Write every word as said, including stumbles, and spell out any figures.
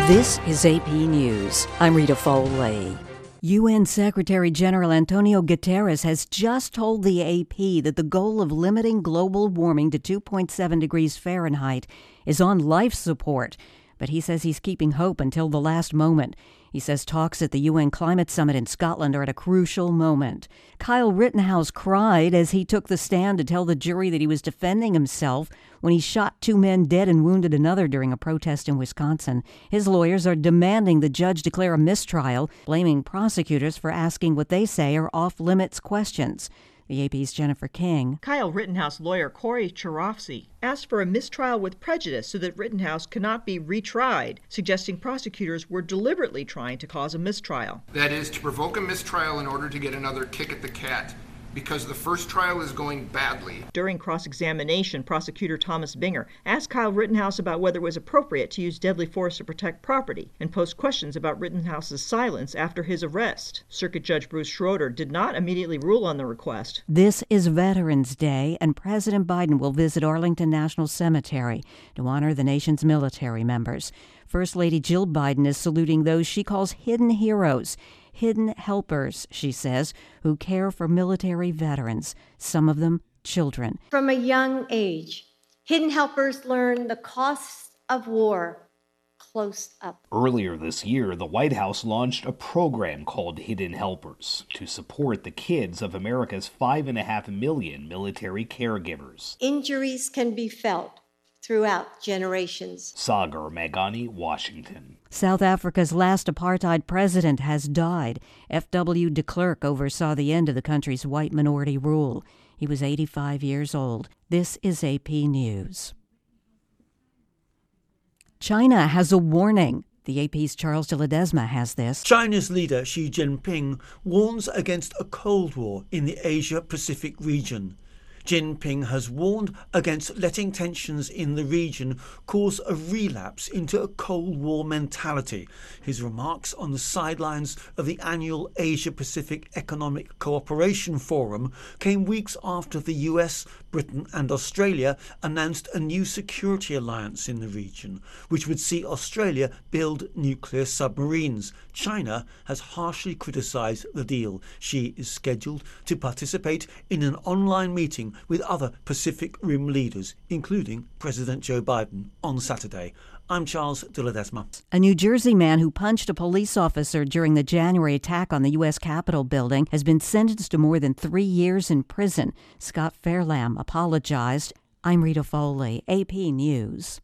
This is A P News. I'm Rita Foley. U N Secretary General Antonio Guterres has just told the A P that the goal of limiting global warming to two point seven degrees Fahrenheit is on life support. But he says he's keeping hope until the last moment. He says talks at the U N Climate Summit in Scotland are at a crucial moment. Kyle Rittenhouse cried as he took the stand to tell the jury that he was defending himself when he shot two men dead and wounded another during a protest in Wisconsin. His lawyers are demanding the judge declare a mistrial, blaming prosecutors for asking what they say are off-limits questions. The A P's Jennifer King. Kyle Rittenhouse lawyer Corey Chirofsky asked for a mistrial with prejudice so that Rittenhouse cannot be retried, suggesting prosecutors were deliberately trying to cause a mistrial. That is, to provoke a mistrial in order to get another kick at the cat, because the first trial is going badly. During cross-examination, prosecutor Thomas Binger asked Kyle Rittenhouse about whether it was appropriate to use deadly force to protect property and posed questions about Rittenhouse's silence after his arrest. Circuit Judge Bruce Schroeder did not immediately rule on the request. This is Veterans Day, and President Biden will visit Arlington National Cemetery to honor the nation's military members. First Lady Jill Biden is saluting those she calls hidden heroes. Hidden helpers, she says, who care for military veterans, some of them children. From a young age, hidden helpers learn the costs of war close up. Earlier this year, the White House launched a program called Hidden Helpers to support the kids of America's five and a half million military caregivers. Injuries can be felt throughout generations. Sagar Meghani, Washington. South Africa's last apartheid president has died. F W de Klerk oversaw the end of the country's white minority rule. He was eighty-five years old. This is A P News. China has a warning. The A P's Charles de Ledesma has this. China's leader Xi Jinping warns against a Cold War in the Asia-Pacific region. Jinping has warned against letting tensions in the region cause a relapse into a Cold War mentality. His remarks on the sidelines of the annual Asia-Pacific Economic Cooperation Forum came weeks after the U S, Britain and Australia announced a new security alliance in the region, which would see Australia build nuclear submarines. China has harshly criticised the deal. Xi is scheduled to participate in an online meeting with other Pacific Rim leaders, including President Joe Biden, on Saturday. I'm Charles de Ledesma. A New Jersey man who punched a police officer during the January attack on the U S Capitol building has been sentenced to more than three years in prison. Scott Fairlamb apologized. I'm Rita Foley, A P News.